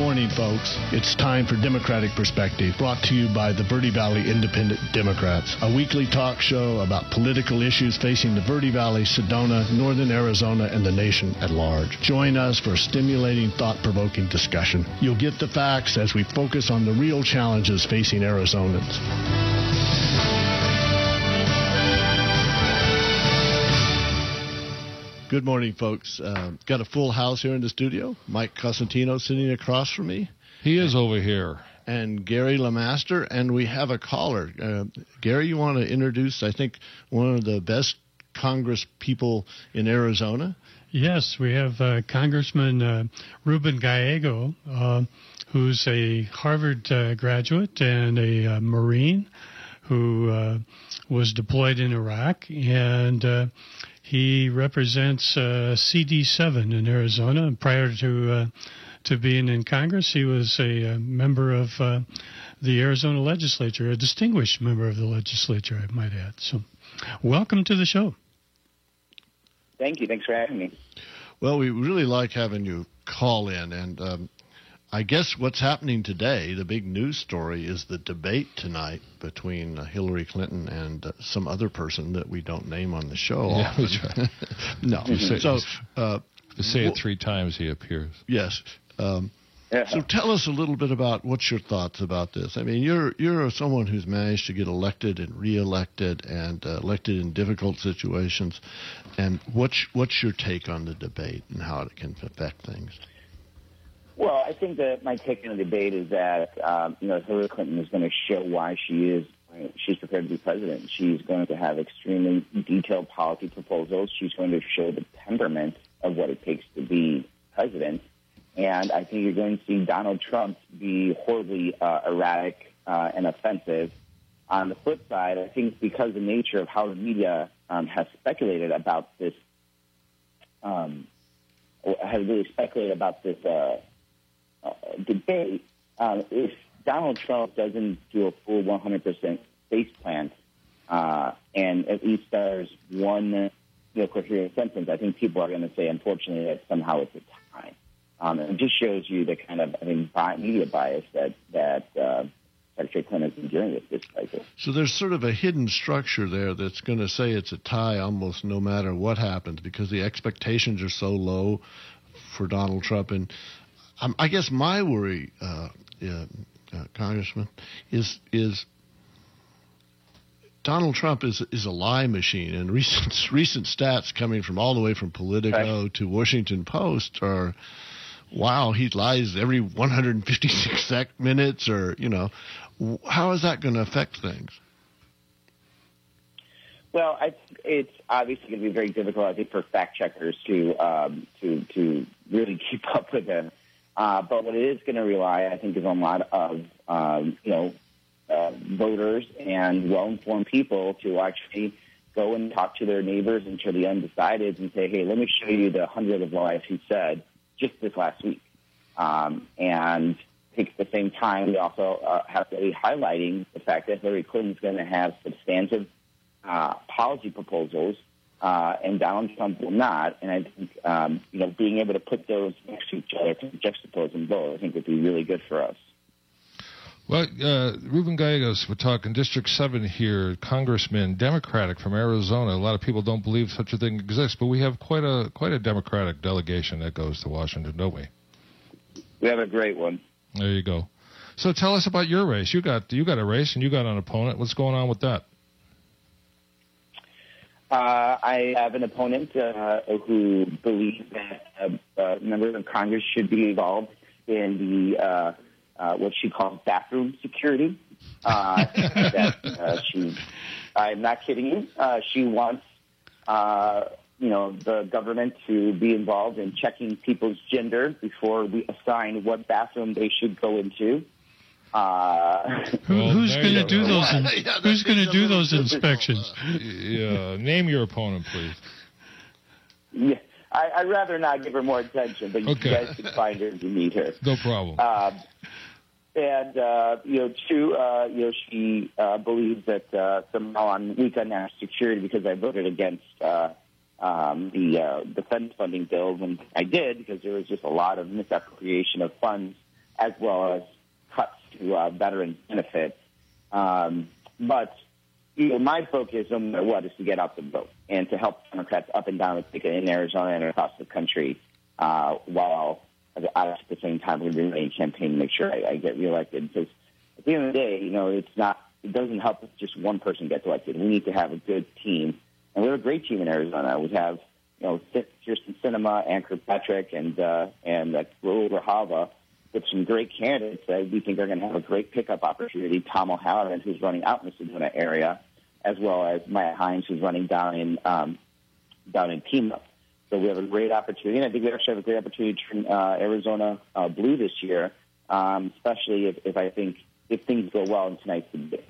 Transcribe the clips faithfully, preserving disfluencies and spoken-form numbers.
morning, folks. It's time for Democratic Perspective, brought to you by the Verde Valley Independent Democrats, a weekly talk show about political issues facing the Verde Valley, Sedona, northern Arizona, and the nation at large. Join us for a stimulating, thought-provoking discussion. You'll get the facts as we focus on the real challenges facing Arizonans. Good morning, folks. Uh, got a full house here in the studio. Mike Cosentino sitting across from me. He is over here. And Gary LeMaster, and we have a caller. Uh, Gary, you want to introduce, I think, one of the best Congress people in Arizona? Yes, we have uh, Congressman uh, Ruben Gallego, uh, who's a Harvard uh, graduate and a uh, Marine who uh, was deployed in Iraq, and uh, he represents uh, C D seven in Arizona. And prior to uh, to being in Congress, he was a, a member of uh, the Arizona legislature, a distinguished member of the legislature, I might add. So welcome to the show. Thank you. Thanks for having me. Well, we really like having you call in, and um, I guess what's happening today, the big news story, is the debate tonight between uh, Hillary Clinton and uh, some other person that we don't name on the show. Yeah, that's right. No. Mm-hmm. So, uh, to say well, it three times, he appears. Yes. Um, yeah. So tell us a little bit about what's your thoughts about this. I mean, you're you're someone who's managed to get elected and reelected and uh, elected in difficult situations. And what's what's your take on the debate and how it can affect things? Well, I think that my take on the debate is that um, you know Hillary Clinton is going to show why she is she's prepared to be president. She's going to have extremely detailed policy proposals. She's going to show the temperament of what it takes to be president. And I think you're going to see Donald Trump be horribly uh, erratic uh, and offensive. On the flip side, I think because of the nature of how the media um, has speculated about this, um, has really speculated about this uh, uh, debate, uh, if Donald Trump doesn't do a full one hundred percent face plant uh, and at least there's one you know, coherent sentence, I think people are going to say, unfortunately, that somehow it's a tie. Um, and it just shows you the kind of, I mean, media bias that that uh, Secretary Clinton has been dealing with this cycle. So there's sort of a hidden structure there that's going to say it's a tie almost no matter what happens because the expectations are so low for Donald Trump. And um, I guess my worry, uh, uh, uh, Congressman, is is Donald Trump is is a lie machine, and recent recent stats coming from all the way from Politico right. to Washington Post are. Wow, he lies every one hundred fifty-six sec minutes, or, you know, how is that going to affect things? Well, I, it's obviously going to be very difficult, I think, for fact checkers to um, to to really keep up with him. Uh, but what it is going to rely, I think, is on a lot of um, you know uh, voters and well-informed people to actually go and talk to their neighbors and to the undecideds and say, hey, let me show you the hundred of lies he said just this last week. Um, and I think at the same time, we also uh, have to be highlighting the fact that Hillary Clinton is going to have substantive uh, policy proposals, uh, and Donald Trump will not. And I think, um, you know, being able to put those next to each other, to juxtapose them both, I think would be really good for us. Well, uh, Ruben Gallegos, we're talking District seven here, Congressman, Democratic from Arizona. A lot of people don't believe such a thing exists, but we have quite a quite a Democratic delegation that goes to Washington, don't we? We have a great one. There you go. So tell us about your race. You got you got a race and you got an opponent. What's going on with that? Uh, I have an opponent uh, who believes that uh, uh, members of Congress should be involved in the uh, Uh, what she calls bathroom security. Uh, that uh, she, I'm not kidding you. Uh, she wants, uh, you know, the government to be involved in checking people's gender before we assign what bathroom they should go into. Uh, Who, well, who's going to do those? In, yeah, who's going to do those inspections? Yeah, name your opponent, please. Yeah, I, I'd rather not give her more attention, but you Okay. guys can find her if you need her. No problem. Um, And, uh, you know, two, uh, you know, she uh, believes that uh, somehow I'm weak on national security because I voted against uh, um, the uh, defense funding bills, and I did because there was just a lot of misappropriation of funds as well as cuts to uh, veteran benefits. Um, but you know, my focus, no matter what, is to get out the vote and to help Democrats up and down the ticket in Arizona and across the country, uh, while at the same time we're doing a campaign to make sure I, I get reelected. Because at the end of the day, you know, it's not, it doesn't help if just one person gets elected. We need to have a good team, and we have a great team in Arizona. We have, you know, Kirsten Sinema, Ann Kirkpatrick, and uh, and uh, Raul Grijalva, with some great candidates that we think are going to have a great pickup opportunity. Tom O'Halloran, who's running out in the Sedona area, as well as Maya Hines, who's running down in um, down in Pima. So we have a great opportunity, and I think we actually have a great opportunity to turn uh, Arizona uh, blue this year, um, especially if, if I think if things go well in tonight's debate.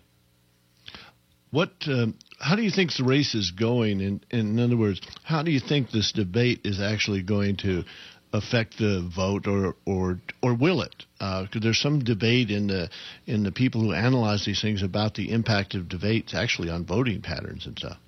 What? Um, how do you think the race is going? In, in other words, how do you think this debate is actually going to affect the vote, or or or will it? Because uh, there's some debate in the in the people who analyze these things about the impact of debates actually on voting patterns and stuff.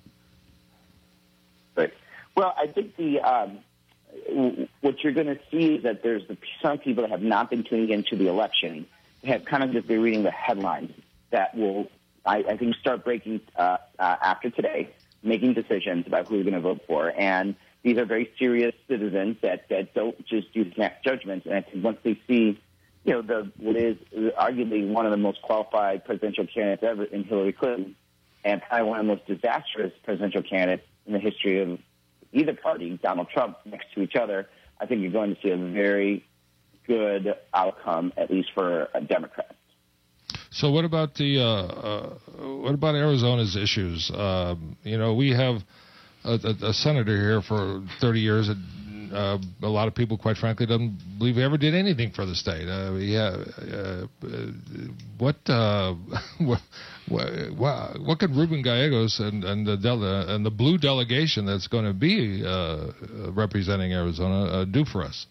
Right. Well, I think the um, what you're going to see is that there's the, some people that have not been tuning into the election, have kind of just been reading the headlines that will, I, I think, start breaking uh, uh, after today, making decisions about who they're going to vote for. And these are very serious citizens that, that don't just do snap judgments. And I think once they see, you know, the what is arguably one of the most qualified presidential candidates ever in Hillary Clinton, and probably one of the most disastrous presidential candidates in the history of either party, Donald Trump, next to each other, I think you're going to see a very good outcome, at least for a Democrat. So what about the uh, uh, what about Arizona's issues? Um, you know, we have a, a, a senator here for thirty years. And, uh, a lot of people, quite frankly, don't believe he ever did anything for the state. Uh, yeah, uh, what, uh, what, what what can Ruben Gallegos and and the Del- and the blue delegation that's going to be uh, representing Arizona uh, do for us?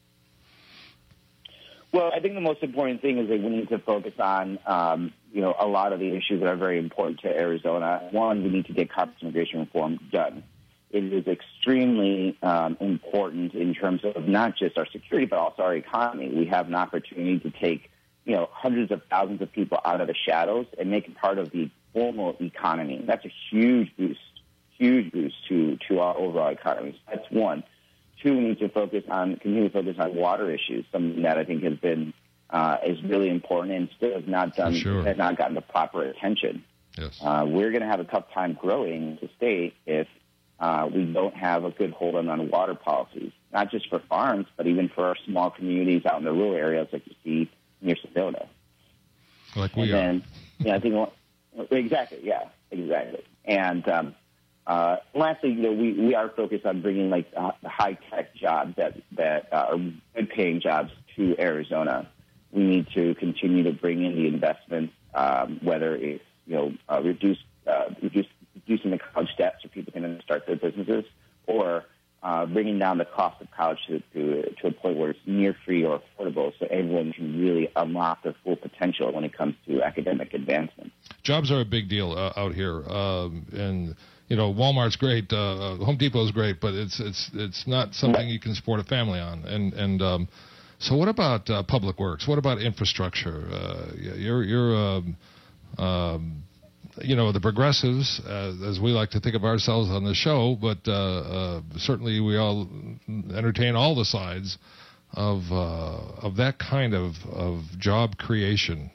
Well, I think the most important thing is that we need to focus on, um, you know, a lot of the issues that are very important to Arizona. One, we need to get copy immigration reform done. It is extremely um, important in terms of not just our security, but also our economy. We have an opportunity to take, you know, hundreds of thousands of people out of the shadows and make it part of the formal economy. That's a huge boost, huge boost to, to our overall economy. That's one. Two, we need to focus on, continue to focus on water issues, something that I think has been, uh, is really important and still has not done, sure. has not gotten the proper attention. Yes. Uh, we're going to have a tough time growing the state if uh, we don't have a good hold on, on water policies, not just for farms, but even for our small communities out in the rural areas like you see near Sedona. Like we and are. Then, yeah, I think, exactly, yeah, exactly. And, um, Uh, lastly, you know, we, we are focused on bringing like uh, the high-tech jobs that, that uh, are good-paying jobs to Arizona. We need to continue to bring in the investments, um, whether it's, you know, uh, reduce, uh, reduce, reducing the college debt so people can start their businesses, or uh, bringing down the cost of college to, to, to a point where it's near free or affordable so everyone can really unlock their full potential when it comes to academic advancement. Jobs are a big deal uh, out here, um, and you know, Walmart's great, uh, Home Depot's great, but it's it's it's not something you can support a family on. And and um, so, what about uh, public works? What about infrastructure? Uh, you're you're um, um, you know, the progressives, uh, as we like to think of ourselves on the show, but uh, uh, certainly we all entertain all the sides of uh, of that kind of of job creation.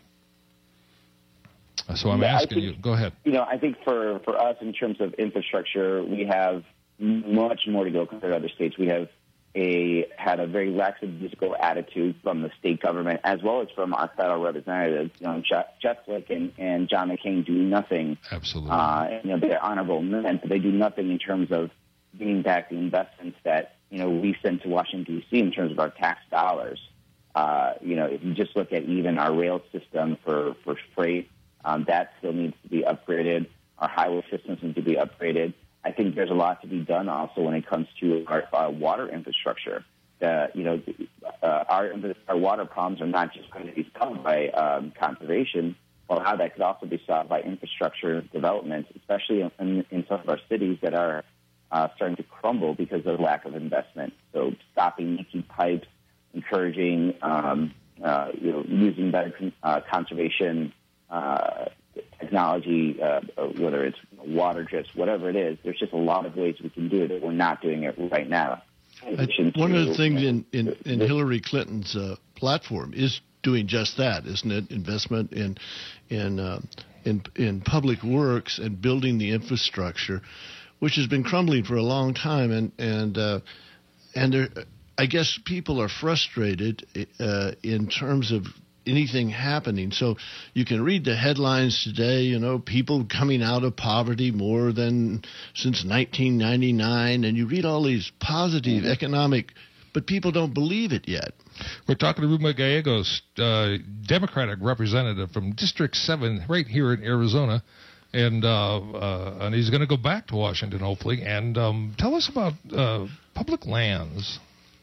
So I'm yeah, asking think, you, go ahead. You know, I think for, for us in terms of infrastructure, we have much more to go compared to other states. We have a had a very lackadaisical attitude from the state government as well as from our federal representatives. You know, Jeff, Jeff Flake and, and John McCain do nothing. Absolutely. Uh, you know, they're honorable men, but they do nothing in terms of bringing back the investments that, you know, we send to Washington, D C in terms of our tax dollars. Uh, you know, if you just look at even our rail system for, for freight, Um, that still needs to be upgraded. Our highway systems need to be upgraded. I think there's a lot to be done also when it comes to our, our water infrastructure. Uh, you know, uh, our, our water problems are not just going to be solved by um, conservation, but how that could also be solved by infrastructure development, especially in, in some of our cities that are uh, starting to crumble because of lack of investment. So stopping leaky pipes, encouraging um, uh, you know, using better uh, conservation uh, technology, uh, whether it's water drifts, whatever it is. There's just a lot of ways we can do it that we're not doing it right now. I, one of the things in, in, in Hillary Clinton's uh, platform is doing just that, isn't it? Investment in in uh, in in public works and building the infrastructure, which has been crumbling for a long time, and and uh, and there, I guess people are frustrated uh, in terms of anything happening. So you can read the headlines today, you know, people coming out of poverty more than since nineteen ninety-nine, and you read all these positive economic, but people don't believe it yet. We're talking to Ruben Gallegos, uh, Democratic representative from District seven right here in Arizona, and uh, uh, and he's going to go back to Washington, hopefully, and um, tell us about uh, public lands.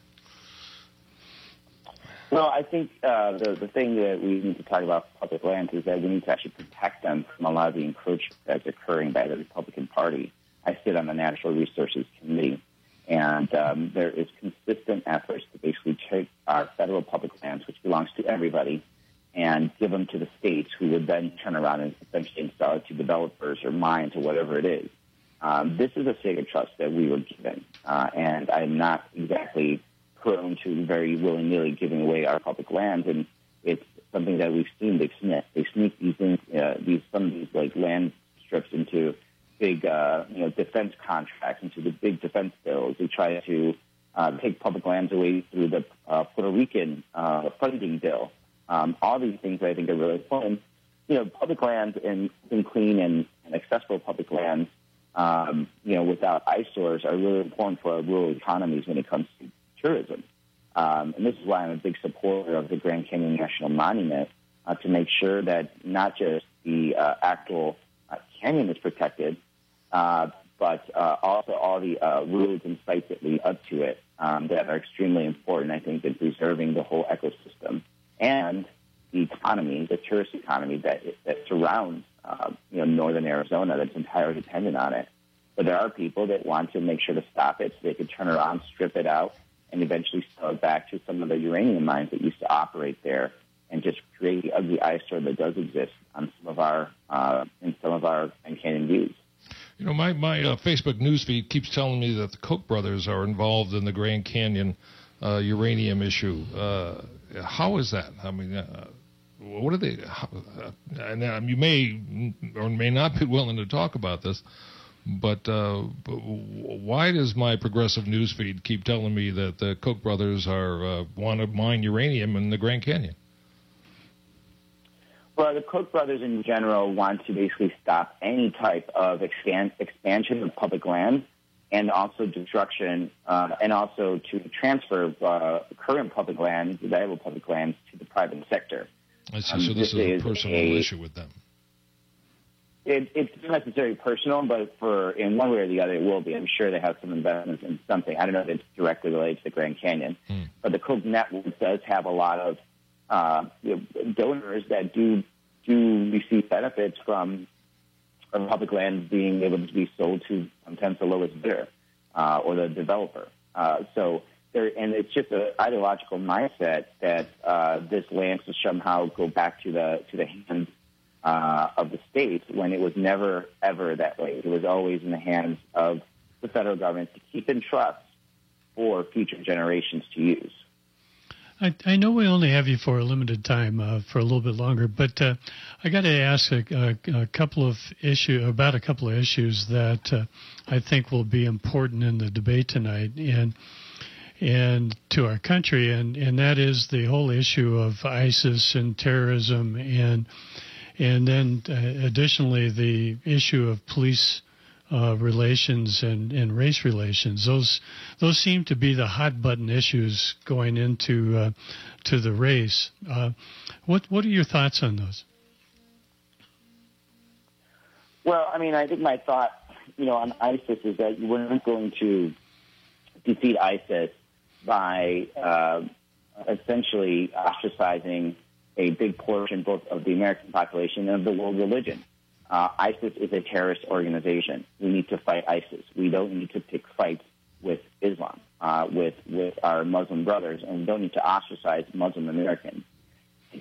Well, I think uh, the, the thing that we need to talk about public lands is that we need to actually protect them from a lot of the encroachment that's occurring by the Republican Party. I sit on the Natural Resources Committee, and um, there is consistent efforts to basically take our federal public lands, which belongs to everybody, and give them to the states, who would then turn around and essentially sell it to developers or mines or whatever it is. Um, this is a sacred trust that we were given, uh, and I'm not exactly prone to very willy-nilly giving away our public lands, and it's something that we've seen. They sneak, they sneak these, in, uh, these some of these like land strips into big, uh, you know, defense contracts, into the big defense bills. They try to uh, take public lands away through the uh, Puerto Rican uh, funding bill. Um, all these things I think are really important. You know, public lands and, and clean and, and accessible public lands, um, you know, without eyesores are really important for our rural economies when it comes to tourism. Um, and this is why I'm a big supporter of the Grand Canyon National Monument, uh, to make sure that not just the uh, actual uh, canyon is protected, uh, but uh, also all the uh, roads and sites that lead up to it um, that are extremely important, I think, in preserving the whole ecosystem and the economy, the tourist economy that that surrounds uh, you know, northern Arizona, that's entirely dependent on it. But there are people that want to make sure to stop it so they can turn around, strip it out, and eventually sell it back to some of the uranium mines that used to operate there, and just create the ugly eyesore that does exist on some of our uh, in some of our Grand Canyon views. You know, my my uh, Facebook newsfeed keeps telling me that the Koch brothers are involved in the Grand Canyon uh, uranium issue. Uh, how is that? I mean, uh, what are they? How, uh, and um, you may or may not be willing to talk about this. But, uh, but why does my progressive newsfeed keep telling me that the Koch brothers are uh, want to mine uranium in the Grand Canyon? Well, the Koch brothers in general want to basically stop any type of expand, expansion of public land, and also destruction, uh, and also to transfer uh, current public land, valuable public lands, to the private sector. I see. Um, so this, this is a personal a, issue with them. It, it's not necessarily personal, but for in one way or the other, it will be. I'm sure they have some investments in something. I don't know if it's directly related to the Grand Canyon, hmm. but the Koch network does have a lot of uh, you know, donors that do do receive benefits from, from public land being able to be sold to sometimes the lowest bidder uh, or the developer. Uh, so there, and it's just an ideological mindset that uh, this land should somehow go back to the to the hands Uh, of the states, when it was never, ever that way. It was always in the hands of the federal government to keep in trust for future generations to use. I, I know we only have you for a limited time, uh, for a little bit longer, but uh, I got to ask a, a, a couple of issue about a couple of issues that uh, I think will be important in the debate tonight, and and to our country, and, and that is the whole issue of ISIS and terrorism, and And then uh, additionally, the issue of police uh, relations and, and race relations. Those those seem to be the hot button issues going into uh, to the race. Uh, what what are your thoughts on those? Well, I mean, I think my thought, you know, on ISIS is that we're not going to defeat ISIS by uh, essentially ostracizing a big portion both of the American population and of the world religion. Uh, ISIS is a terrorist organization. We need to fight ISIS. We don't need to pick fights with Islam, uh, with with our Muslim brothers, and we don't need to ostracize Muslim Americans.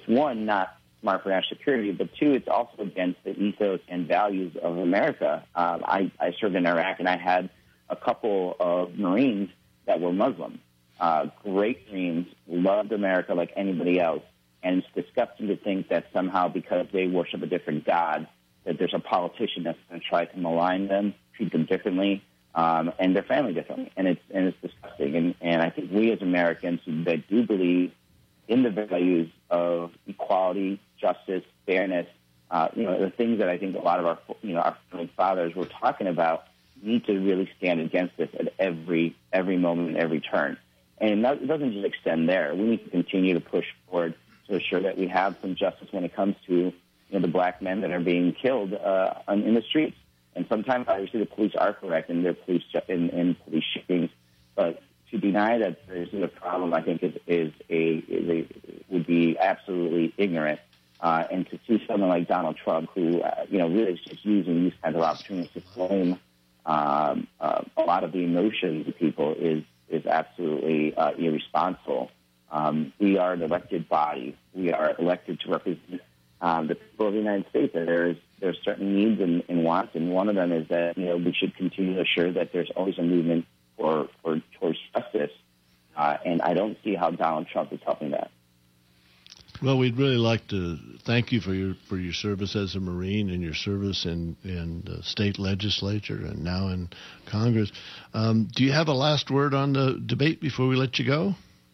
one, not smart for national security, but two, it's also against the ethos and values of America. Um, I, I served in Iraq, and I had a couple of Marines that were Muslim. Uh, great Marines, loved America like anybody else, and it's disgusting to think that somehow because they worship a different God, that there's a politician that's going to try to malign them, treat them differently, um, and their family differently, and it's and it's disgusting. And, and I think we as Americans that do believe in the values of equality, justice, fairness, uh, you know, the things that I think a lot of our, you know, our founding fathers were talking about, need to really stand against this at every every moment and every turn. And that, it doesn't just extend there. We need to continue to push forward to ensure that we have some justice when it comes to, you know, the black men that are being killed uh, on, in the streets. And sometimes, obviously, the police are correct in their police in, in police shootings, but to deny that there's a problem, I think, is, is a, is a would be absolutely ignorant. Uh, and to see someone like Donald Trump, who uh, you know really is just using these kinds of opportunities to flame um, uh, a lot of the emotions of people, is is absolutely uh, irresponsible. Um, we are an elected body. We are elected to represent um, the people of the United States. And there's there's certain needs and, and wants, and one of them is that you know we should continue to assure that there's always a movement for, for towards justice. Uh, and I don't see how Donald Trump is helping that. Well, we'd really like to thank you for your for your service as a Marine and your service in in the state legislature and now in Congress. Um, do you have a last word on the debate before we let you go?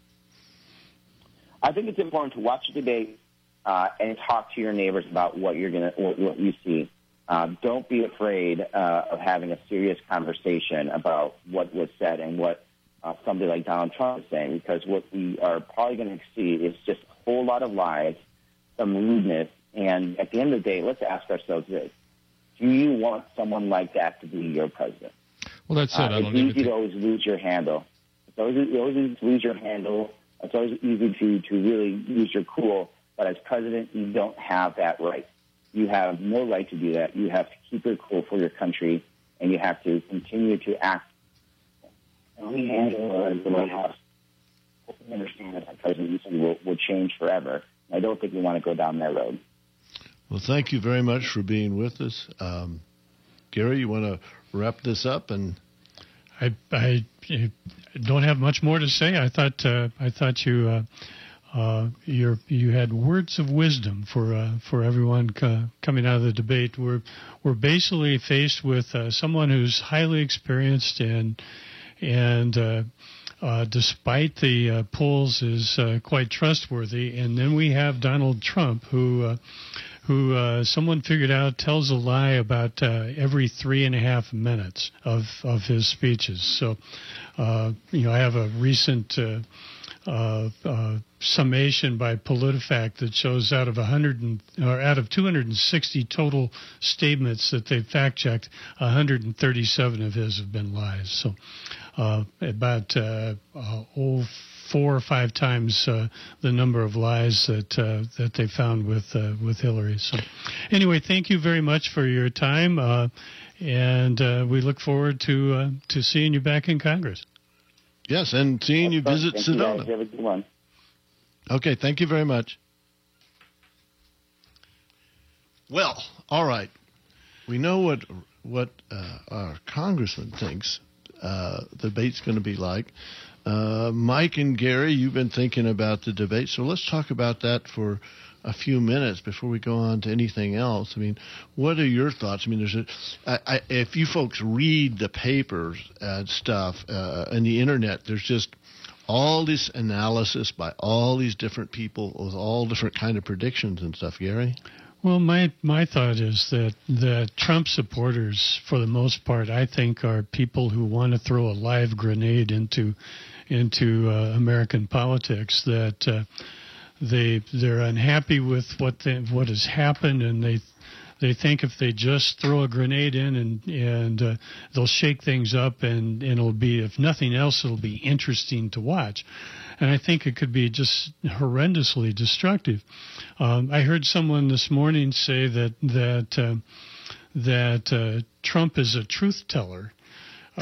I think it's important to watch the debate uh, and talk to your neighbors about what you're gonna what, what you see. Uh, don't be afraid uh, of having a serious conversation about what was said and what uh, somebody like Donald Trump is saying, because what we are probably going to see is just a whole lot of lies, some rudeness, and at the end of the day, let's ask ourselves this: do you want someone like that to be your president? Well, that's it. Uh, I don't it's even easy think... to always lose your handle. It's always, it's always easy to lose your handle. It's always easy to, to really lose your cool. But as president, you don't have that right. You have no right to do that. You have to keep your cool for your country, and you have to continue to act. And we handle uh, the White House. We understand that the presidency will, will change forever. I don't think we want to go down that road. Well, thank you very much for being with us. Um, Gary, you want to wrap this up? And I, I don't have much more to say. I thought uh, I thought you uh, uh, you you had words of wisdom for uh, for everyone co- coming out of the debate. We're we're basically faced with uh, someone who's highly experienced and and uh, uh, despite the uh, polls is uh, quite trustworthy. And then we have Donald Trump, who. Uh, who uh, someone figured out tells a lie about uh, every three and a half minutes of, of his speeches. So, uh, you know, I have a recent uh, uh, uh, summation by PolitiFact that shows out of one hundred and, or out of two hundred sixty total statements that they've fact-checked, one hundred thirty-seven of his have been lies. So, uh, about uh, uh, oh, four or five times uh, the number of lies that uh, that they found with uh, with Hillary. So, anyway, thank you very much for your time, uh, and uh, we look forward to uh, to seeing you back in Congress. Yes, and seeing you visit Thank Sedona. You guys. Have a good one. Okay, thank you very much. Well, all right. We know what what uh, our congressman thinks uh, the debate's going to be like. Uh, Mike and Gary, you've been thinking about the debate, so let's talk about that for a few minutes before we go on to anything else. I mean, what are your thoughts? I mean, there's a, I, I, if you folks read the papers and stuff uh, and the internet, there's just all this analysis by all these different people with all different kind of predictions and stuff. Gary? Well, my my thought is that that Trump supporters, for the most part, I think, are people who want to throw a live grenade into into uh, American politics. That uh, they they're unhappy with what they, what has happened, and they they think if they just throw a grenade in and and uh, they'll shake things up, and, and it'll be, if nothing else, it'll be interesting to watch. And I think it could be just horrendously destructive. Um, I heard someone this morning say that that uh, that uh, Trump is a truth teller. Uh,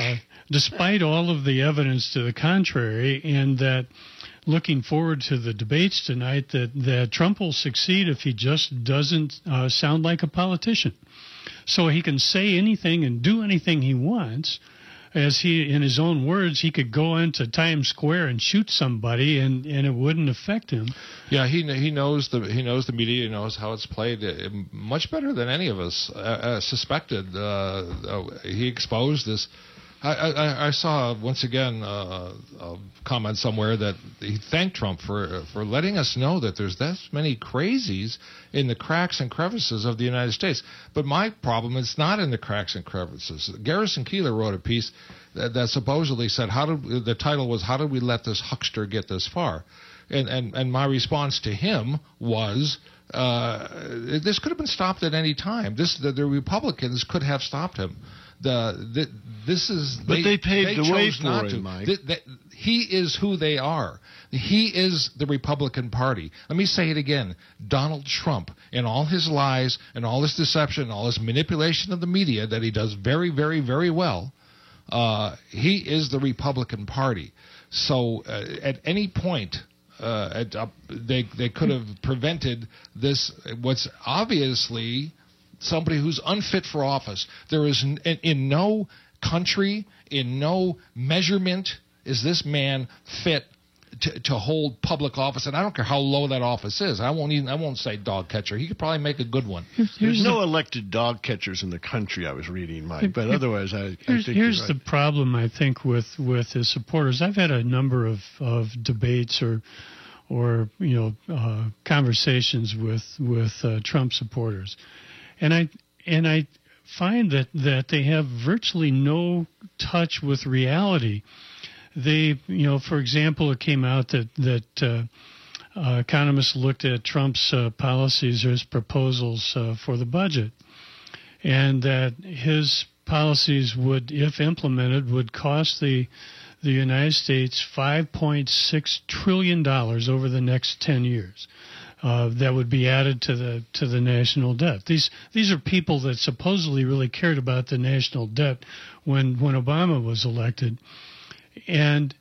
despite all of the evidence to the contrary, and that looking forward to the debates tonight, that, that Trump will succeed if he just doesn't uh, sound like a politician. So he can say anything and do anything he wants. As he, in his own words, he could go into Times Square and shoot somebody, and, and it wouldn't affect him. Yeah, he he knows the he knows the media, he knows how it's played uh, much better than any of us uh, uh, suspected. Uh, uh, he exposed this. I, I, I saw once again uh, a comment somewhere that he thanked Trump for for letting us know that there's this many crazies in the cracks and crevices of the United States. But my problem is not in the cracks and crevices. Garrison Keillor wrote a piece that, that supposedly said, "How did the title was How did we let this huckster get this far?" And and and my response to him was, uh, this could have been stopped at any time. This the, the Republicans could have stopped him. The, the this is but they, they paved they the way not for to. him, Mike. The, the, he is who they are. He is the Republican Party. Let me say it again. Donald Trump, and all his lies and all his deception, and all his manipulation of the media that he does very, very, very well, uh, he is the Republican Party. So uh, at any point, uh, at, uh, they they could have prevented this. What's obviously somebody who's unfit for office. There is in, in no country, in no measurement, is this man fit to, to hold public office. And I don't care how low that office is. I won't even. I won't say dog catcher. He could probably make a good one. Here's There's no elected dog catchers in the country. I was reading, Mike, but otherwise, I, I here's, think here's you're right. the problem. I think with with his supporters. I've had a number of, of debates or or you know uh, conversations with with uh, Trump supporters. And I and I find that, that they have virtually no touch with reality. They, you know, for example, it came out that that uh, uh, economists looked at Trump's uh, policies or his proposals uh, for the budget, and that his policies would, if implemented, would cost the the United States five point six trillion dollars over the next ten years. Uh, that would be added to the to the national debt. These these are people that supposedly really cared about the national debt when when Obama was elected, and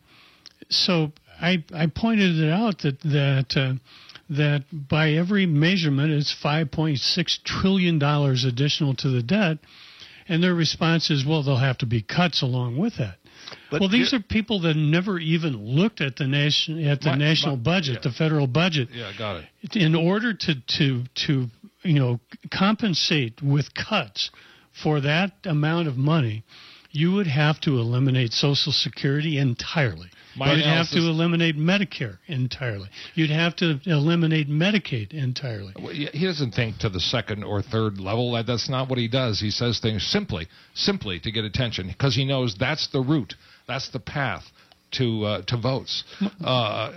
so I I pointed it out that that uh, that by every measurement it's five point six trillion dollars additional to the debt, and their response is, well, there'll have to be cuts along with that. But well, these are people that never even looked at the nation at the my, national my, budget, yeah. the federal budget. Yeah, got it. In order to to to you know compensate with cuts for that amount of money, you would have to eliminate Social Security entirely. My You'd analysis, have to eliminate Medicare entirely. You'd have to eliminate Medicaid entirely. He doesn't think to the second or third level. That's not what he does. He says things simply, simply to get attention, because he knows that's the route, that's the path to uh, to votes. Uh,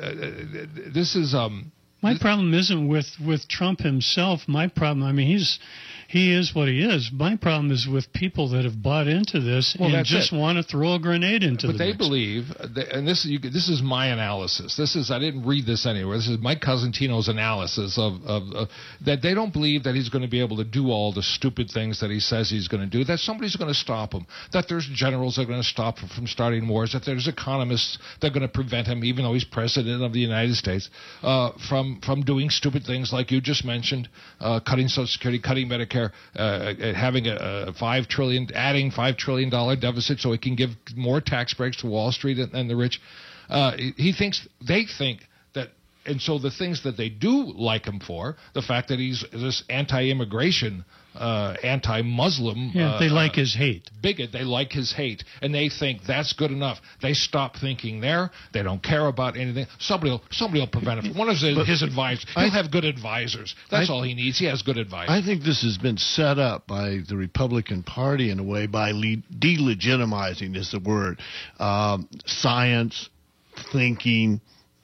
this is um. My problem isn't with, with Trump himself. My problem, I mean, he's he is what he is. My problem is with people that have bought into this well, and just it. want to throw a grenade into but the they mix. believe, and this you, this is my analysis. This is I didn't read this anywhere. This is Mike Cosentino's analysis of, of, of that they don't believe that he's going to be able to do all the stupid things that he says he's going to do. That somebody's going to stop him. That there's generals that are going to stop him from starting wars. That there's economists that are going to prevent him, even though he's president of the United States, uh, from from doing stupid things like you just mentioned, uh, cutting Social Security, cutting Medicare. Uh, having a, a five trillion, adding five trillion dollar deficit so he can give more tax breaks to Wall Street and, and the rich. Uh, he thinks they think that, and so the things that they do like him for, the fact that he's this anti-immigration, uh, anti-Muslim, yeah, they uh, like his hate, bigot. They like his hate, and they think that's good enough. They stop thinking there. They don't care about anything. Somebody will, somebody will prevent him. One of his, his advisors. He'll I, have good advisors. That's I, all he needs. He has good advisors. I think this has been set up by the Republican Party in a way by le- delegitimizing is the word um, science, thinking,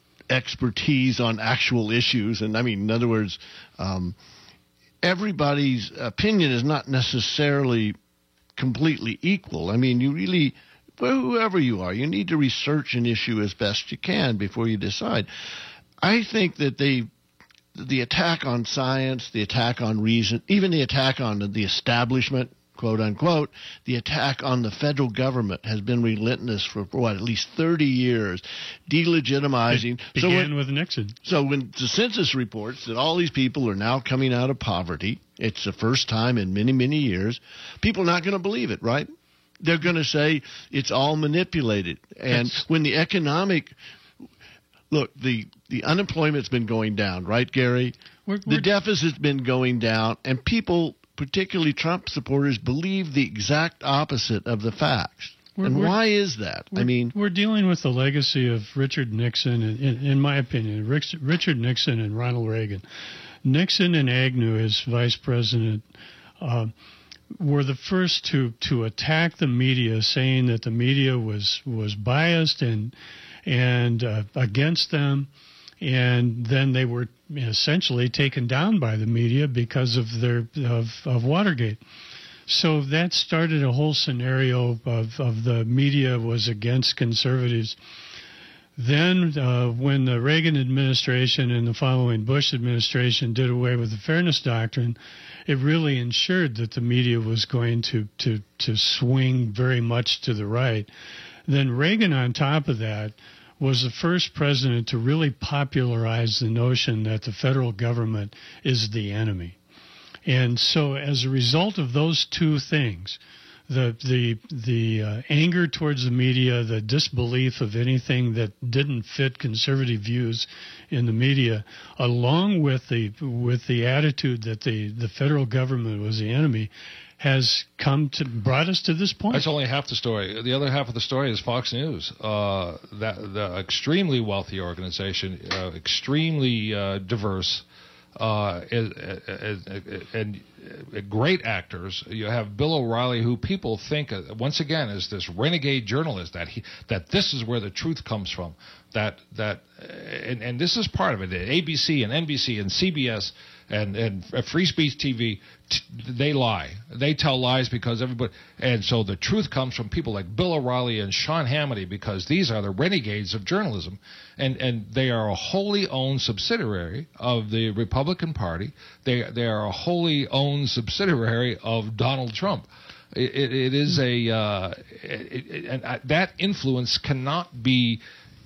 expertise on actual issues, and I mean, in other words. Um, Everybody's opinion is not necessarily completely equal. I mean, you really, well, whoever you are, you need to research an issue as best you can before you decide. I think that they, the attack on science, the attack on reason, even the attack on the establishment, quote unquote, the attack on the federal government has been relentless for, what, at least thirty years, delegitimizing. It began so when, with Nixon. So when the census reports that all these people are now coming out of poverty, it's the first time in many, many years, people are not going to believe it, right? They're going to say it's all manipulated. And It's, when the economic look, the, the unemployment's been going down, right, Gary? We're, we're, the deficit's been going down, and people, particularly Trump supporters, believe the exact opposite of the facts. We're, and we're, why is that? I mean, we're dealing with the legacy of Richard Nixon, in, in, in my opinion, Richard Nixon and Ronald Reagan. Nixon and Agnew, as vice president, uh, were the first to, to attack the media, saying that the media was was biased and and uh, against them, and then they were essentially taken down by the media because of their of, of Watergate. So that started a whole scenario of, of the media was against conservatives. Then uh, when the Reagan administration and the following Bush administration did away with the Fairness Doctrine, it really ensured that the media was going to, to, to swing very much to the right. Then Reagan, on top of that, was the first president to really popularize the notion that the federal government is the enemy. And so as a result of those two things, the the the uh, anger towards the media, the disbelief of anything that didn't fit conservative views in the media, along with the with the attitude that the, the federal government was the enemy, has come to brought us to this point. That's only half the story. The other half of the story is Fox News, uh, that the extremely wealthy organization, uh, extremely uh, diverse. Uh, and, and, and great actors. You have Bill O'Reilly, who people think, uh, once again, is this renegade journalist, that he that this is where the truth comes from. That that and, and this is part of it. A B C and N B C and C B S and and Free Speech T V, t- they lie. They tell lies because everybody. And so the truth comes from people like Bill O'Reilly and Sean Hannity, because these are the renegades of journalism, and and they are a wholly owned subsidiary of the Republican Party. They they are a wholly owned subsidiary of Donald Trump. It, it, it is a uh, it, it, and that influence cannot be.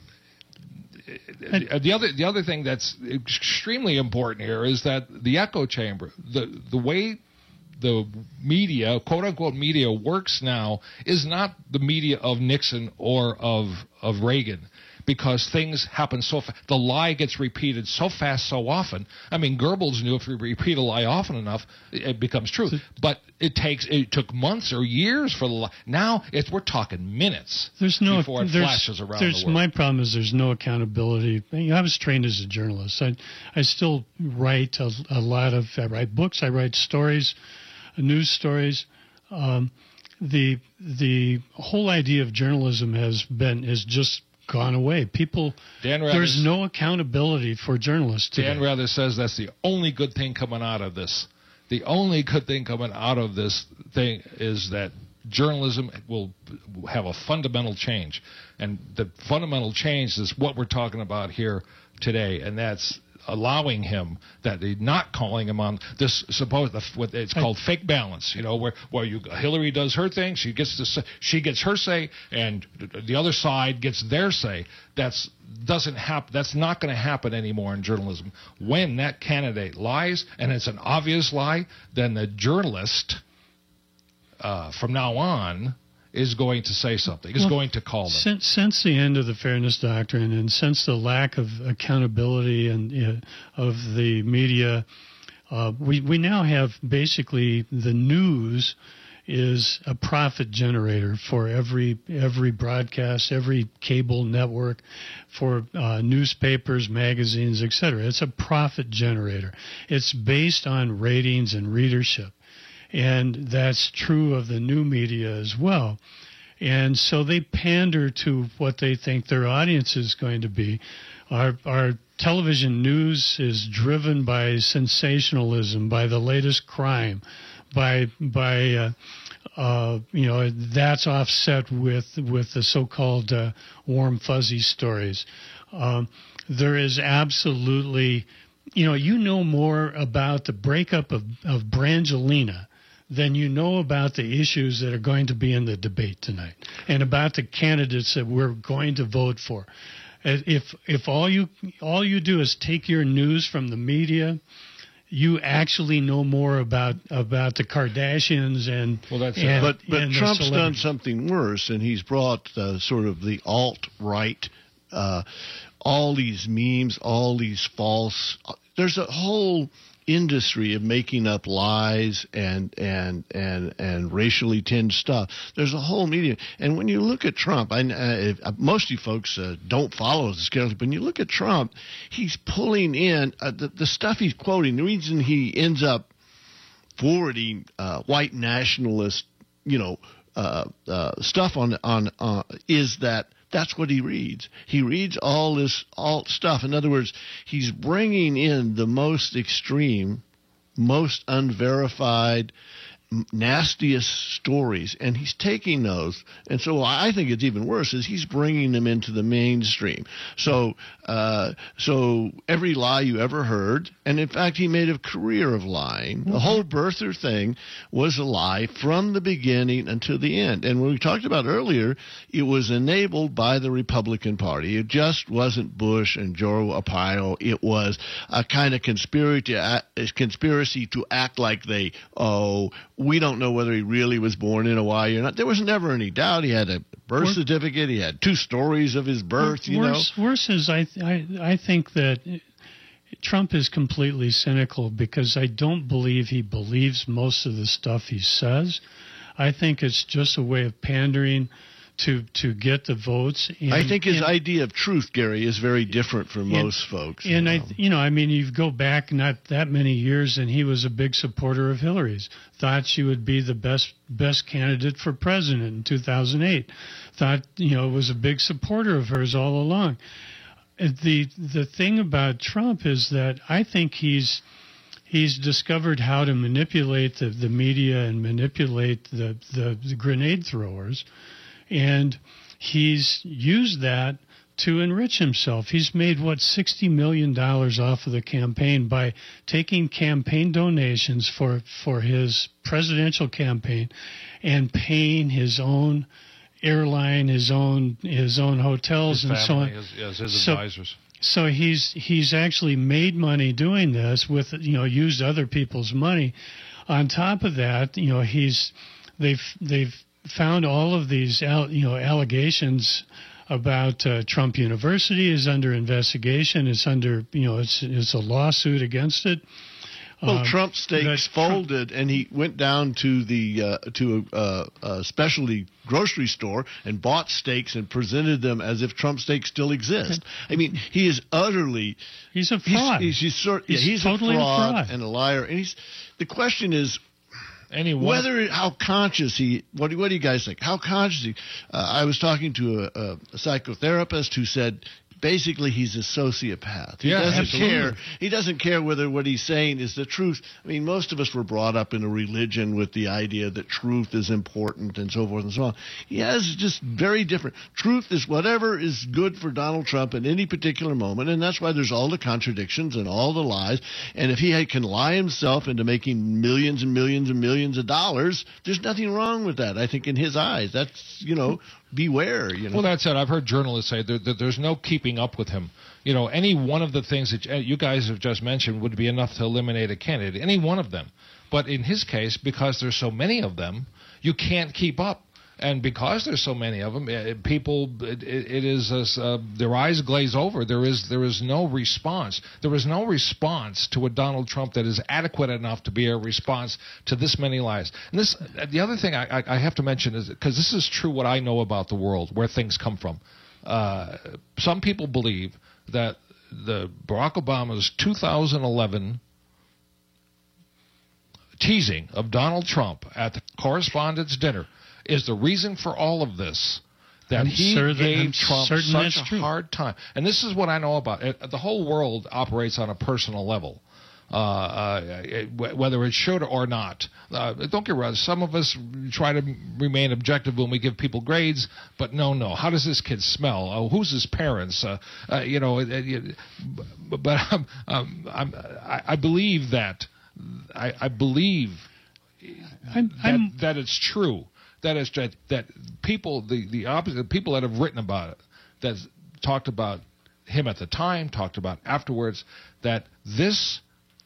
The other the other thing that's extremely important here is that the echo chamber, the the way the media, quote unquote media, works now is not the media of Nixon or of of Reagan, because things happen so fast. The lie gets repeated so fast, so often. I mean, Goebbels knew if you repeat a lie often enough, it becomes true. But it takes it took months or years for the lie. Now it's we're talking minutes there's no, before it there's, flashes around there's, the world. My problem is there's no accountability. I was trained as a journalist. I I still write a, a lot of I write books. I write stories, news stories. Um, the the whole idea of journalism has been is just gone away. People, Dan Rather, there's no accountability for journalists today. Dan Rather says that's the only good thing coming out of this. The only good thing coming out of this thing is that journalism will have a fundamental change. And the fundamental change is what we're talking about here today, and that's allowing him, that they're not calling him on this supposed what it's called I, fake balance, you know, where where you Hillary does her thing, she gets to she gets her say, and the other side gets their say. That's doesn't happen. That's not going to happen anymore in journalism. When that candidate lies, and it's an obvious lie, then the journalist uh, from now on is going to say something, is well, going to call them. Since, since the end of the Fairness Doctrine, and since the lack of accountability and uh, of the media, uh, we, we now have basically the news is a profit generator for every every broadcast, every cable network, for uh, newspapers, magazines, et cetera. It's a profit generator. It's based on ratings and readership. And that's true of the new media as well. And so they pander to what they think their audience is going to be. Our, our television news is driven by sensationalism, by the latest crime, by by uh, uh, you know, that's offset with with the so-called uh, warm fuzzy stories. Um, there is absolutely, you know, you know more about the breakup of of Brangelina then you know about the issues that are going to be in the debate tonight and about the candidates that we're going to vote for. If if all you all you do is take your news from the media, you actually know more about about the Kardashians and well, that's and, but but and Trump's done something worse, and he's brought uh, sort of the alt-right, uh, all these memes, all these false. There's a whole industry of making up lies and and and and racially tinged stuff. There's a whole media, and when you look at Trump, I, uh, most of you folks uh, don't follow this carefully, but when you look at Trump, he's pulling in uh, the, the stuff he's quoting. The reason he ends up forwarding uh, white nationalist, you know, uh, uh, stuff on on uh, is that. That's what he reads. He reads all this alt stuff. In other words, he's bringing in the most extreme, most unverified, nastiest stories, and he's taking those. And so I think it's even worse is he's bringing them into the mainstream. So, uh, so every lie you ever heard, and in fact, he made a career of lying. Mm-hmm. The whole birther thing was a lie from the beginning until the end. And when we talked about earlier, it was enabled by the Republican Party. It just wasn't Bush and Joe Arpaio. It was a kind of conspiracy, conspiracy to act like they, oh, we don't know whether he really was born in Hawaii or not. There was never any doubt. He had a birth Wor- certificate. He had two stories of his birth, you worse, know. Worse is I, I, I think that Trump is completely cynical because I don't believe he believes most of the stuff he says. I think it's just a way of pandering to to get the votes. And, I think his and, idea of truth, Gary, is very different from and, most folks. And, you know. I, you know, I mean, you go back not that many years, and he was a big supporter of Hillary's. Thought she would be the best best candidate for president in two thousand eight. Thought, you know, was a big supporter of hers all along. The the thing about Trump is that I think he's he's discovered how to manipulate the, the media and manipulate the, the, the grenade throwers. And he's used that to enrich himself. He's made, what, sixty million dollars off of the campaign by taking campaign donations for, for his presidential campaign and paying his own airline, his own his own hotels, his and family, so on. His, yes, his so, advisors. So he's he's actually made money doing this with, you know, used other people's money. On top of that, you know, he's they've they've found all of these, you know, allegations about uh, Trump University is under investigation. It's under, you know, it's it's a lawsuit against it. Well, um, Trump Steaks folded, Trump, and he went down to the uh, to a, a, a specialty grocery store and bought steaks and presented them as if Trump Steaks still exist. I mean, he is utterly he's a fraud. He's, he's, he's, sort, he's, yeah, he's totally a, fraud a fraud and a liar. And he's the question is. Anyone? Whether how conscious he, what do, what do you guys think? How conscious he? Uh, I was talking to a, a, a psychotherapist who said basically he's a sociopath. He yeah, doesn't absolutely. care. He doesn't care whether what he's saying is the truth. I mean, most of us were brought up in a religion with the idea that truth is important and so forth and so on. He has just very different. Truth is whatever is good for Donald Trump at any particular moment, and that's why there's all the contradictions and all the lies. And if he can lie himself into making millions and millions and millions of dollars, there's nothing wrong with that. I think in his eyes, that's, you know, beware. You know. Well, that's it. I've heard journalists say that, that there's no keeping up with him. You know, any one of the things that you guys have just mentioned would be enough to eliminate a candidate, any one of them. But in his case, because there's so many of them, you can't keep up. And because there's so many of them, it, people, it, it is uh, their eyes glaze over. There is there is no response. There is no response to a Donald Trump that is adequate enough to be a response to this many lies. And this, the other thing I, I, I have to mention is, because this is true what I know about the world, where things come from. Uh, some people believe that the Barack Obama's two thousand eleven teasing of Donald Trump at the Correspondents' Dinner is the reason for all of this, that I'm he sure that, gave I'm Trump such a true. hard time. And this is what I know about it. The whole world operates on a personal level, uh, uh, whether it should or not. Uh, don't get me wrong. Some of us try to remain objective when we give people grades, but no, no. How does this kid smell? Oh, who's his parents? Uh, uh, you know, uh, but um, um, I'm, I, I believe that. I, I believe I'm, that, I'm, that it's true. That is that, that people, the, the opposite, people that have written about it, that talked about him at the time, talked about afterwards, that this,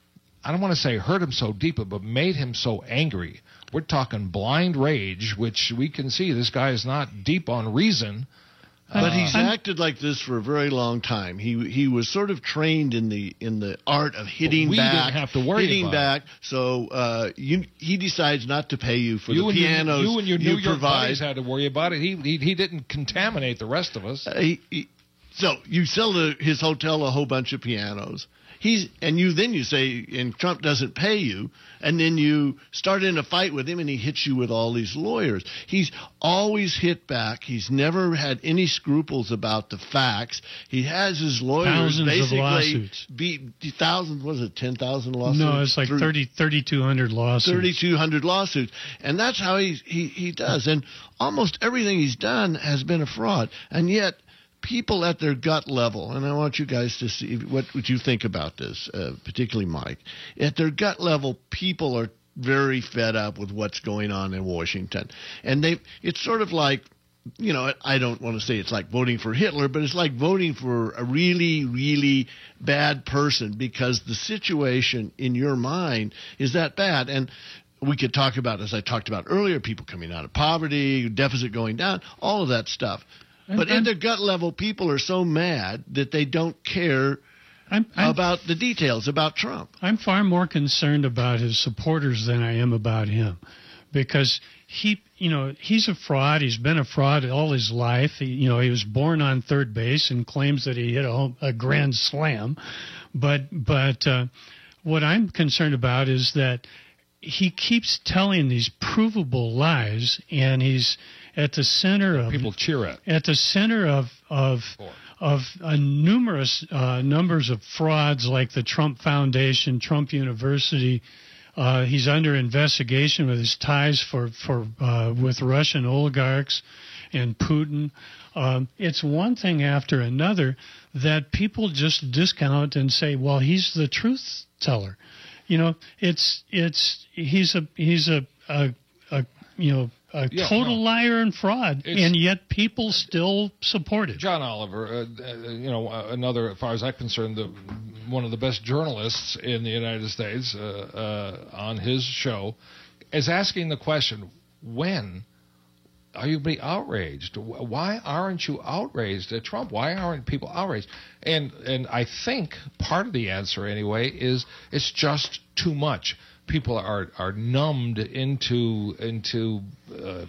I don't want to say hurt him so deeply, but made him so angry. We're talking blind rage, which we can see this guy is not deep on reason. But he's I'm, acted like this for a very long time. He he was sort of trained in the in the art of hitting we back, didn't have to worry hitting about back. So uh, you, he decides not to pay you for you the and pianos your, you and your you New York provide. buddies had to worry about it. He he, he didn't contaminate the rest of us. Uh, he, he, so you sell the, his hotel a whole bunch of pianos. He's and you then you say, and Trump doesn't pay you, and then you start in a fight with him, and he hits you with all these lawyers. He's always hit back. He's never had any scruples about the facts. He has his lawyers Thousands of basically lawsuits. beat thousands. Was it ten thousand lawsuits? no, it's like Through- thirty, thirty-two hundred lawsuits. thirty-two hundred lawsuits. And that's how he, he, he does. And almost everything he's done has been a fraud. And yet, people at their gut level, and I want you guys to see what, what you think about this, uh, particularly Mike, at their gut level, people are very fed up with what's going on in Washington. And they, it's sort of like, you know, I don't want to say it's like voting for Hitler, but it's like voting for a really, really bad person because the situation in your mind is that bad. And we could talk about, as I talked about earlier, people coming out of poverty, deficit going down, all of that stuff. But I'm, in their gut level, people are so mad that they don't care I'm, I'm, about the details about Trump. I'm far more concerned about his supporters than I am about him, because he, you know, he's a fraud. He's been a fraud all his life. He, you know, he was born on third base and claims that he hit a, home, a grand slam. But, but uh, what I'm concerned about is that he keeps telling these provable lies, and he's at the center of People cheer at. at the center of of of uh, numerous uh, numbers of frauds, like the Trump Foundation, Trump University. Uh, he's under investigation with his ties for for uh, with Russian oligarchs and Putin. Um, it's one thing after another that people just discount and say, "Well, he's the truth teller." You know, it's it's he's a he's a a, a you know. A Yeah, total no. liar and fraud, It's- and yet people still support it. John Oliver, uh, uh, you know, uh, another, as far as I'm concerned, the, one of the best journalists in the United States uh, uh, on his show, is asking the question, when are you being outraged? Why aren't you outraged at Trump? Why aren't people outraged? And and I think part of the answer, anyway, is it's just too much. People are are numbed into into uh,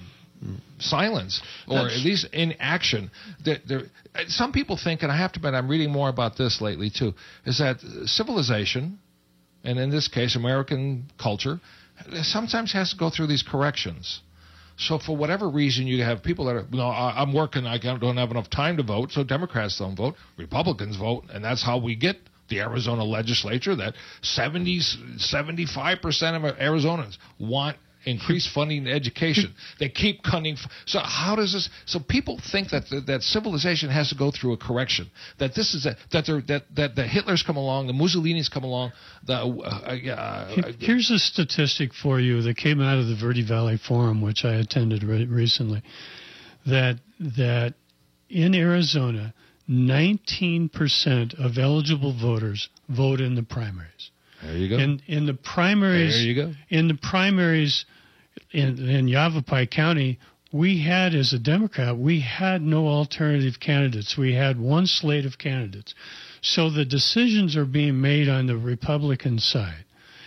silence, or That's- at least inaction. There, there, some people think, and I have to admit, I'm reading more about this lately too, is that civilization, and in this case, American culture, sometimes has to go through these corrections. So for whatever reason, you have people that are, no, I- I'm working, I can't- don't have enough time to vote, so Democrats don't vote, Republicans vote, and that's how we get the Arizona legislature, that seventy, seventy-five percent of Arizonans want increased funding in education. They keep cutting. So how does this? So people think that that civilization has to go through a correction. That this is a, that there that that the Hitlers come along, the Mussolinis come along. The uh, uh, Here's a statistic for you that came out of the Verde Valley Forum, which I attended re- recently. That that in Arizona, nineteen percent of eligible voters vote in the primaries. There you go. In in the primaries, There you go. In the primaries in, in Yavapai County, we had, as a Democrat, we had no alternative candidates. We had one slate of candidates. So the decisions are being made on the Republican side.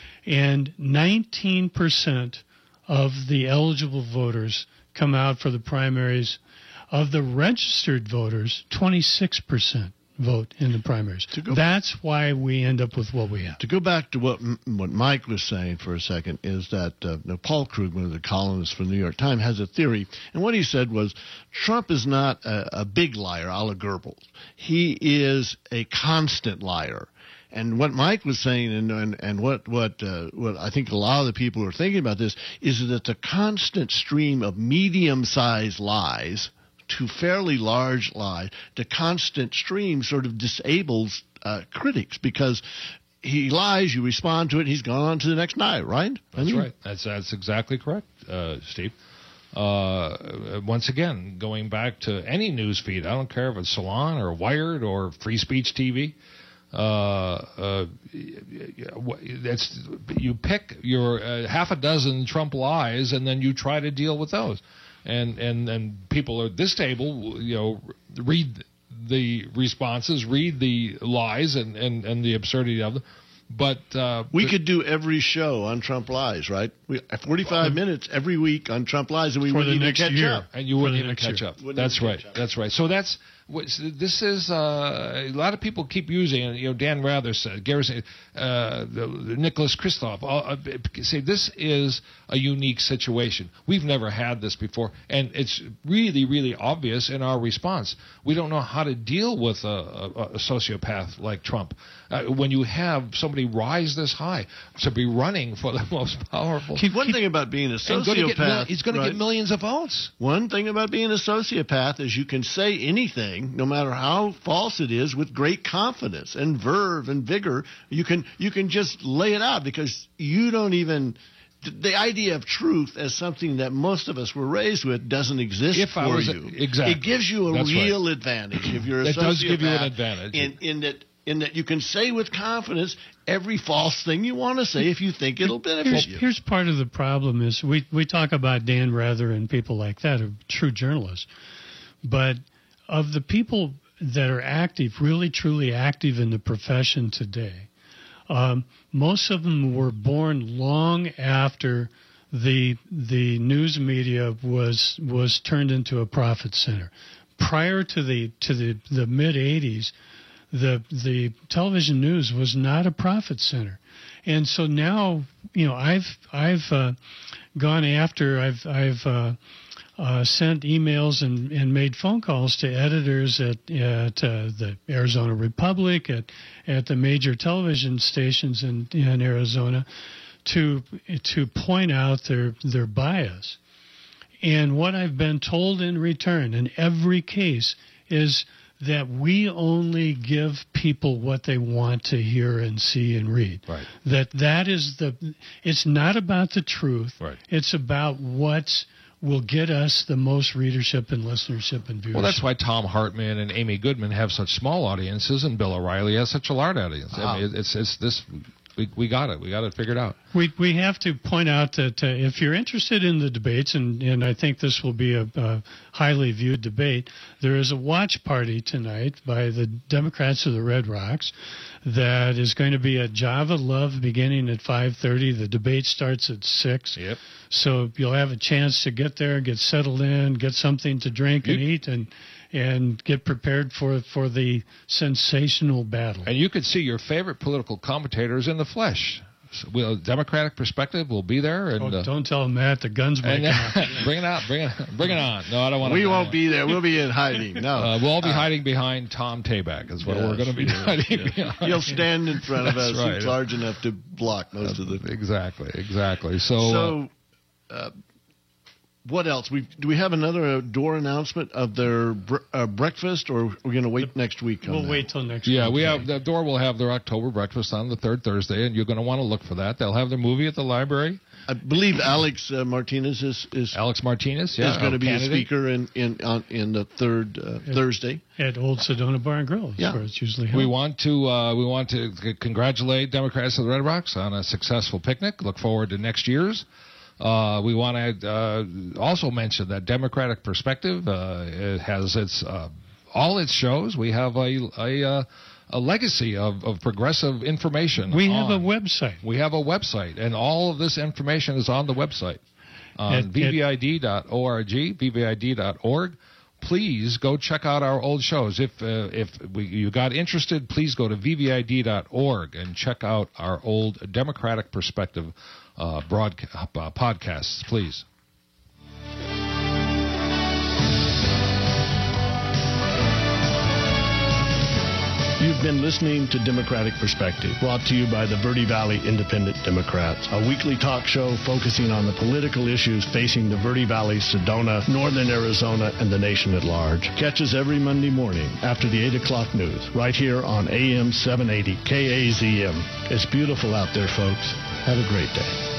And nineteen percent of the eligible voters come out for the primaries. Of the registered voters, twenty-six percent vote in the primaries. go- That's why we end up with what we have. To go back to what what Mike was saying for a second is that uh, now Paul Krugman, the columnist for the New York Times, has a theory, and what he said was Trump is not a, a big liar, a la Goebbels. He is a constant liar. And what Mike was saying, and and, and what what uh, what I think a lot of the people who are thinking about this is that the constant stream of medium-sized lies to fairly large lies, the constant stream sort of disables uh, critics, because he lies, you respond to it, he's gone on to the next night, right? That's I mean, right. That's that's exactly correct, uh, Steve. Uh, once again, going back to any news feed, I don't care if it's Salon or Wired or Free Speech T V. Uh, uh, that's you pick your uh, half a dozen Trump lies, and then you try to deal with those. And and and people at this table, you know, read the responses, read the lies, and and and the absurdity of them. But uh, we but, could do every show on Trump lies, right? We, forty-five well, minutes every week on Trump lies, and we wouldn't even catch year. up. And you wouldn't even catch year. up. Wouldn't that's right. Up. That's right. So that's this is uh, a lot of people keep using. You know, Dan Rather said, Gary said, uh, Nicholas Kristof uh, say this is a unique situation. We've never had this before, and it's really, really obvious in our response. We don't know how to deal with a, a, a sociopath like Trump. Uh, when you have somebody rise this high to be running for the most powerful. Keep, one thing about being a sociopath, mil- he's going right? to get millions of votes. One thing about being a sociopath is you can say anything, no matter how false it is, with great confidence and verve and vigor. You can you can just lay it out because you don't even. The idea of truth as something that most of us were raised with doesn't exist if for I was you. A, exactly. It gives you a That's real right. advantage if you're a it sociopath. It does give you an advantage. In, in that. In that you can say with confidence every false thing you want to say if you think it'll benefit here's, you. Here's part of the problem is we, we talk about Dan Rather and people like that, who are true journalists. But of the people that are active, really truly active in the profession today, um, most of them were born long after the the news media was was turned into a profit center. Prior to the to the, the mid eighties, The the television news was not a profit center, and so now you know I've I've uh, gone after I've I've uh, uh, sent emails and, and made phone calls to editors at at uh, the Arizona Republic, at at the major television stations in, in Arizona, to to point out their their bias, and what I've been told in return in every case is that we only give people what they want to hear and see and read. Right. That that is the. It's not about the truth. Right. It's about what will get us the most readership and listenership and viewership. Well, that's why Tom Hartman and Amy Goodman have such small audiences, and Bill O'Reilly has such a large audience. Wow. I mean, it's it's this. We, we got it. We got it figured out. We we have to point out that uh, if you're interested in the debates, and, and I think this will be a, a highly viewed debate, there is a watch party tonight by the Democrats of the Red Rocks that is going to be at Java Love beginning at five thirty. The debate starts at six. Yep. So you'll have a chance to get there, get settled in, get something to drink and eat, and and get prepared for for the sensational battle. And you could see your favorite political commentators in the flesh. So we'll, Democratic Perspective will be there. And, oh, uh, don't tell them that. The guns might and, come out. Bring it out. Bring it, bring it on. No, I don't want to. We won't be there. We'll be in hiding. No. Uh, we'll all be uh, hiding behind Tom Tabak is what yes, we're going to be yes, hiding yes. behind. He'll stand in front of us. Right. He's large enough to block most uh, of the... Exactly, exactly. So... So, uh, what else? We do we have another uh, door announcement of their bre- uh, breakfast, or we're going to wait next week? On we'll that? wait till next yeah, week. we have the door will have their October breakfast on the third Thursday, and you're going to want to look for that. They'll have their movie at the library. I believe Alex uh, Martinez is is Alex Martinez, yeah, is going to be candidate. a speaker in in on, in the third uh, at, Thursday at Old Sedona Bar and Grill. Yeah, where it's usually held. We want to uh, we want to c- congratulate Democrats of the Red Rocks on a successful picnic. Look forward to next year's. Uh, we want to uh, also mention that Democratic Perspective uh, it has its uh, all its shows. We have a a, uh, a legacy of, of progressive information. We on. have a website. We have a website, and all of this information is on the website on At- v v I D dot org. v v I D dot org. Please go check out our old shows. If uh, if we, you got interested, please go to v v I D dot org and check out our old Democratic Perspective uh, broadcast uh, podcasts, please. You've You've been listening to Democratic Perspective, brought to you by the Verde Valley Independent Democrats, a weekly talk show focusing on the political issues facing the Verde Valley, Sedona, northern Arizona, and the nation at large. Catch us every Monday morning after the eight o'clock news, right here on A M seven eighty K A Z M. It's beautiful out there, folks. Have a great day.